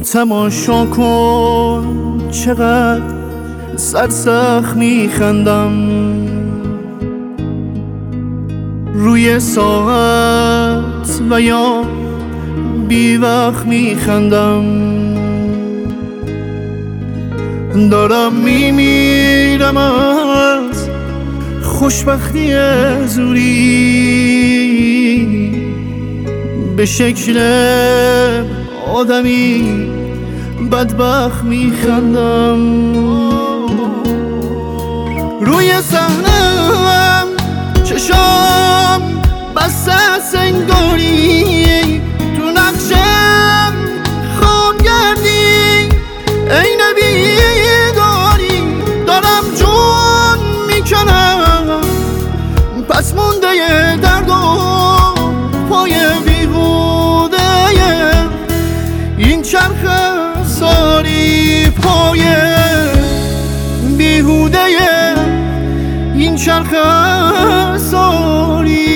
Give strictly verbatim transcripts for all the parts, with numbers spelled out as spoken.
تماشا کن چقدر سرسخت میخندم، روی ساعت و یا بی وقت میخندم. دارم میمیرم از خوشبختی زوری، به شکل آدمی بدبخت میخندم. روی صحنم چشام بسته سنگاری، تو نقشم خون گردی ای نبیداری. دارم جون میکنم پس مونده درد و پای بیهوده این چرخ ساری، پای بیهوده این چرخ ساری.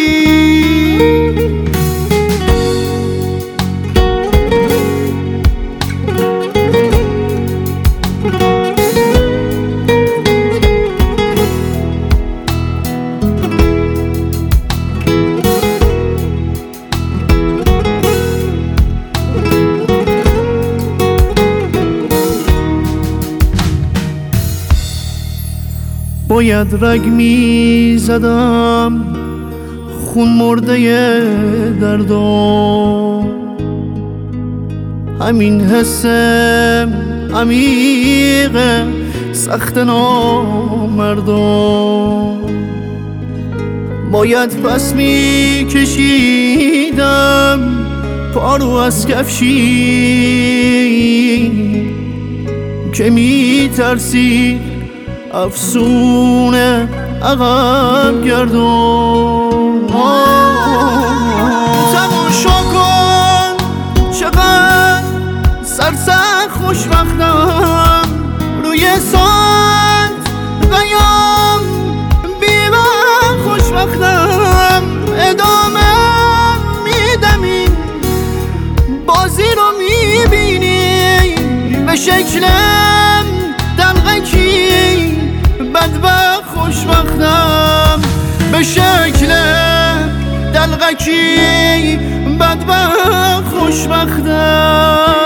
باید رگ می زدم خون مرده دردم، همین حسم عمیق سخت نامردم. باید پس می کشیدم پارو از کفشی که می ترسید افسونه عقب گردم. تماشا کن چقدر سرسخت خوشبختم، روی ساعت قیام بی وقت خوشبختم. ادامه میدم این بازی رو میبینی، به شکل دلغکی بدبخت خوشبختم، به شکل دلغکی بدبخت خوشبختم.